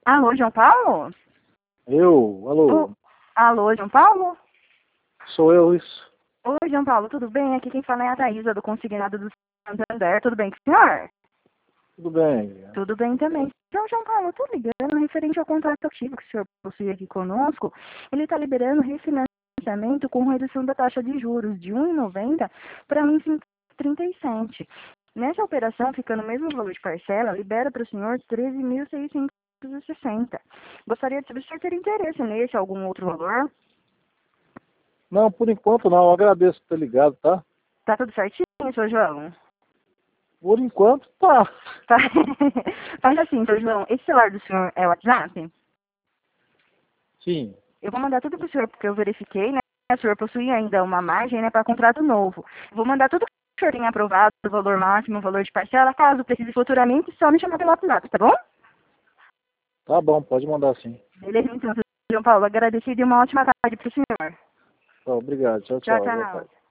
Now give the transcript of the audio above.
Alô, João Paulo? Alô, Alô, João Paulo? sou eu isso. Oi, João Paulo, tudo bem? Aqui quem fala é a Thaísa, do Consignado do Santander. Tudo bem com o senhor? Tudo bem? Tudo bem também. Então, João Paulo, eu tô ligando referente ao contrato ativo que o senhor possui aqui conosco. Ele está liberando refinanciamento com redução da taxa de juros de 1,90 para 1,37. Nessa operação, ficando o mesmo valor de parcela, libera para o senhor 13.660. Gostaria de saber se o senhor teria interesse nesse, algum outro valor? Não, por enquanto não. Eu agradeço por ter ligado, tá? Tá tudo certinho, seu João? Por enquanto tá. Tá. Faz assim, seu João, esse celular do senhor é o WhatsApp? Sim. Eu vou mandar tudo pro senhor, porque eu verifiquei, né? O senhor possui ainda uma margem, né, para contrato novo. Vou mandar tudo que o senhor tem aprovado, o valor máximo, o valor de parcela, caso precise futuramente, só me chamar pelo WhatsApp, tá bom? Tá bom, pode mandar sim. Beleza, então, seu João Paulo, agradecido e uma ótima tarde pro senhor. Tá, obrigado. Tchau, Tchau, tchau. Boa tchau. tarde.